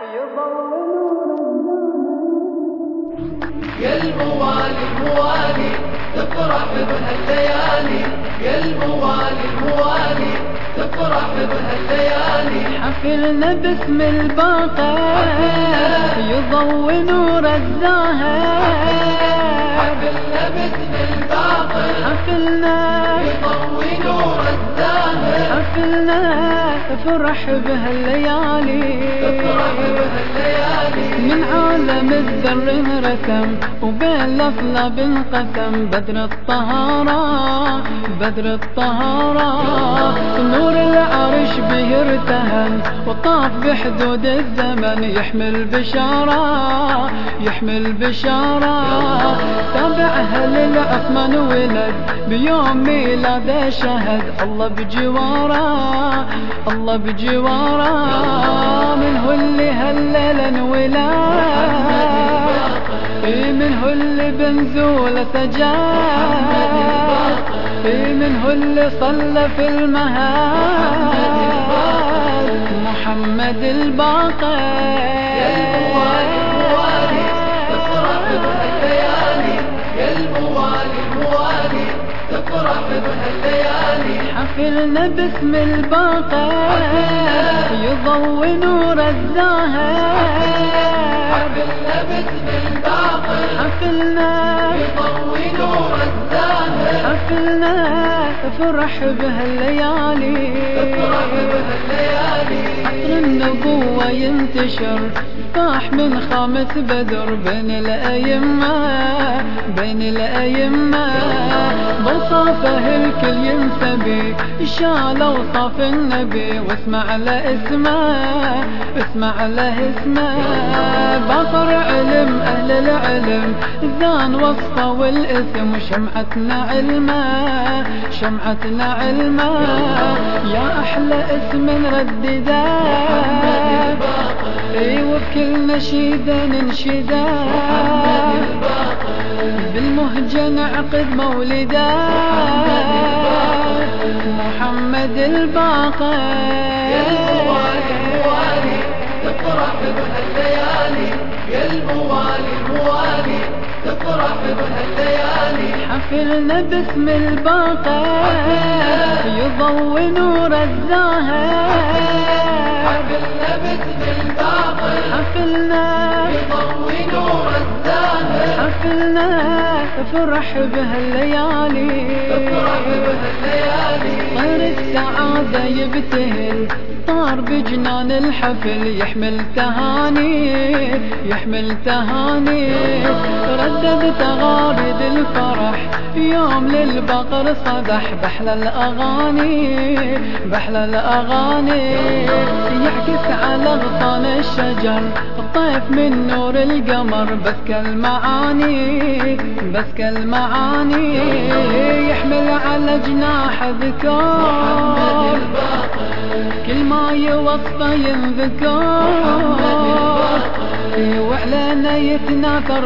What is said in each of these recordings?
يا الموالي الموالي تفرح بهالليالي، يا الموالي الموالي تفرح بهالليالي. حفلنا باسم الباقر يضوي نور الزاهر، حفلنا باسم الباقر حفلنا يضوي نور الزاهر، حفلنا تفرح بهالليالي، تفرح بهالليالي. من عالم الذر انرسم وبين الأصلاب انقسم بدر الطهارة، بدر الطهارة. نور العرش به ارتهن وطاف بحدود الزمن يحمل بشارة، يحمل بشارة. تابعها للعثمان ولد بيوم ميلاده شهد الله بجواره، الله بجواره. من هو اللي هلل انولاد، من هو اللي بنزول سجاد، من هو اللي صلى في المهاد محمد الباقر. يا الموالي الموالي تفرح بهالليالي، يا الموالي الموالي تفرح بهالليالي. حفلنا باسم الباقر يضوي نور الزاهر، حفلنا باسم الباقر حفلنا يضوي نور الزاهر، حفلنا تفرح بهالليالي، تفرح بهالليالي. عطر النبوة ينتشر طاح من خامة بدر بين الأئمة، بين الأئمة. بوصافه الكل ينسبي شال اوصاف النبي واسمع له اسمه، اسمع له اسمه. باقر علم اهل العلم زان وصفه والاسم وشمعتنا علمه، شمعتنا علمه. يا احلى اسم نردده وبكل نشيده ننشده، بالمهجة نعقد مولده محمد الباقر. يا الموالي الموالي تفرح بهالليالي، يا الموالي الموالي تفرح بهالليالي. حفلنا باسم الباقر يضوي نور الزاهر، حفلنا باسم الباقر حفلنا يضوي نور الزاهر، حفلنا تفرح بهالليالي، تفرح بهالليالي. طير السعادة يبتهل طار بجنان الحفل يحمل تهاني، يحمل تهاني. ردد تغارد الفرح يوم للبقر صدح بحلى الأغاني، بحلى الأغاني. يعكس على غصان الشجر الطيف من نور القمر بس كالمعاني، بس كالمعاني. يحمل على جناح ذكر كل ما يوصفه ينذكر، وعلينا يتناثر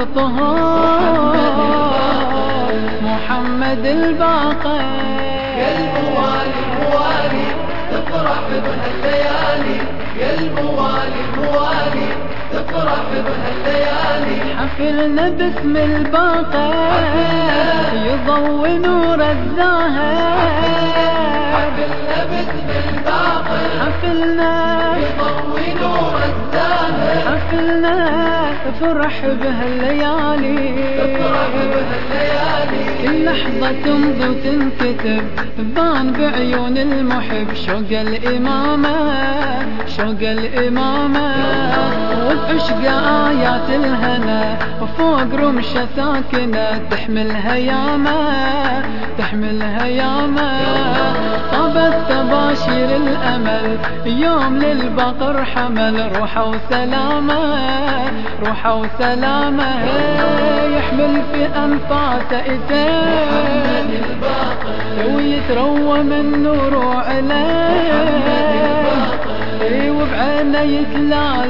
طهور محمد الباقر. يا الموالي الموالي تفرح بهالليالي، يا الموالي الموالي تفرح بهالليالي. حفلنا باسم الباقر يضوي نور الزاهر، حفلنا باسم الباقر حفلنا يضوي نور الزاهر، حفلنا تفرح بهالليالي، تفرح بهالليالي. كل لحظة تمضي وتنكتب بان بعيون المحب شوق الإمامة، شوق الإمامة. وبعشق آيات الهنا وفوق رمشة ساكنة تحملها ياما، تحملها ياما. طابت تباشير الأمل يوم للبقر حمل روحه وسلامة، روحه وسلامة. يحمل في أنفاسه إتين ويتروى من نور وعليه، وبعينه يتلال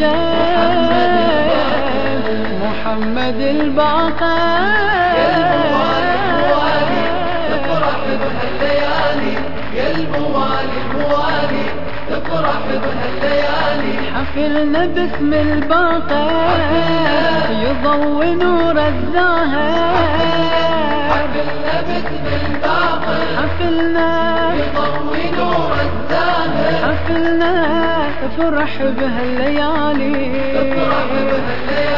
نجاه محمد الباقر. يا الموالي الموالي تفرح بهالليالي، يا الموالي موالي موالي تفرح بهالليالي. حفلنا باسم الباقر يضوي نور الزاهر، حفلنا باسم الباقر حفلنا يضوي نور الزاهر، حفلنا افرح بهالليالي، تفرح بهالليالي.